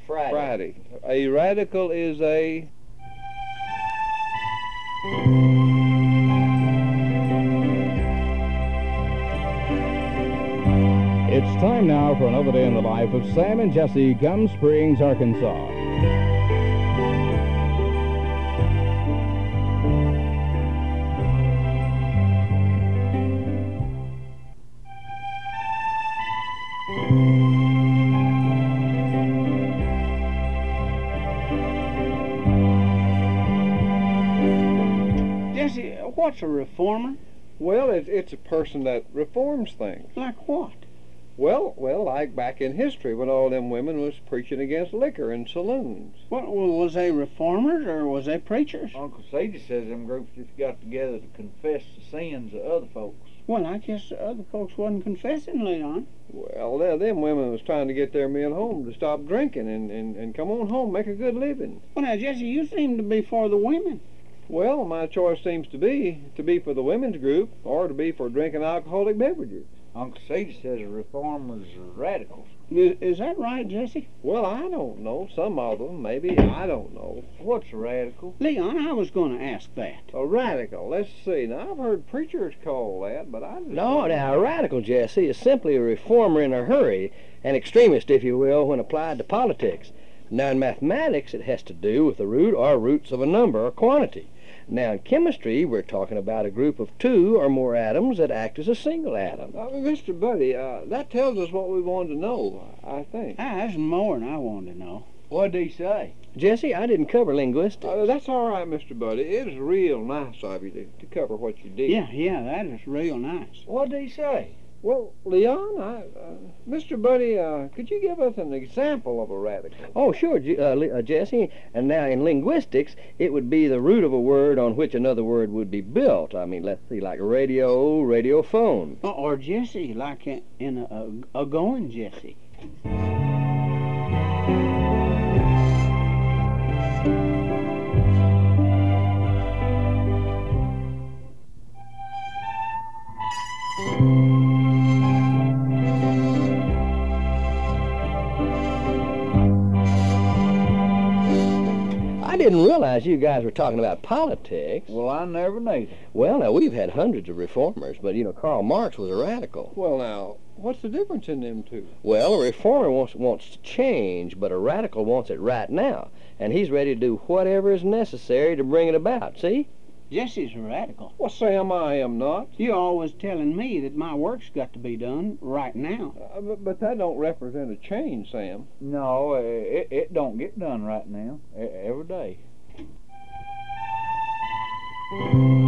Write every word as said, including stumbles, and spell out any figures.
Friday. Friday. A radical is a... It's time now for another day in the life of Sam and Jesse, Gum Springs, Arkansas. Jesse, what's a reformer? Well, it, it's a person that reforms things. Like what? Well, well, like back in history when all them women was preaching against liquor in saloons. What, well, was they reformers or was they preachers? Uncle Sadie says them groups just got together to confess the sins of other folks. Well, I guess the other folks wasn't confessing, Leon. Well, there, them women was trying to get their men home to stop drinking and, and, and come on home, make a good living. Well, now, Jesse, you seem to be for the women. Well, my choice seems to be to be for the women's group or to be for drinking alcoholic beverages. Uncle Sadie says the reformers are radicals. Is, is that right, Jesse? Well, I don't know. Some of them, maybe. I don't know. What's a radical? Leon, I was going to ask that. A radical. Let's see. Now, I've heard preachers call that, but I just... No, now, a radical, Jesse, is simply a reformer in a hurry, an extremist, if you will, when applied to politics. Now, in mathematics, it has to do with the root or roots of a number or quantity. Now, in chemistry, we're talking about a group of two or more atoms that act as a single atom. Uh, Mister Buddy, uh, that tells us what we wanted to know, I think. Ah, that's more than I wanted to know. What'd he say? Jesse, I didn't cover linguistics. Uh, that's all right, Mister Buddy. It was real nice of you to, to cover what you did. Yeah, yeah, that is real nice. What'd he say? Well, Leon, I, uh, Mister Buddy, uh, could you give us an example of a radical? Oh, sure, J- uh, uh, Jesse. And now, in linguistics, it would be the root of a word on which another word would be built. I mean, let's see, like radio, radiophone. Or, or Jesse, like in, in a, a, a going Jesse. I didn't realize you guys were talking about politics. Well, I never neither. Well, now, we've had hundreds of reformers, but, you know, Karl Marx was a radical. Well, now, what's the difference in them two? Well, a reformer wants, wants to change, but a radical wants it right now. And he's ready to do whatever is necessary to bring it about, see? Jesse's a radical. Well, Sam, I am not. You're always telling me that my work's got to be done right now. Uh, but, but that don't represent a change, Sam. No, it, it don't get done right now, e- every day.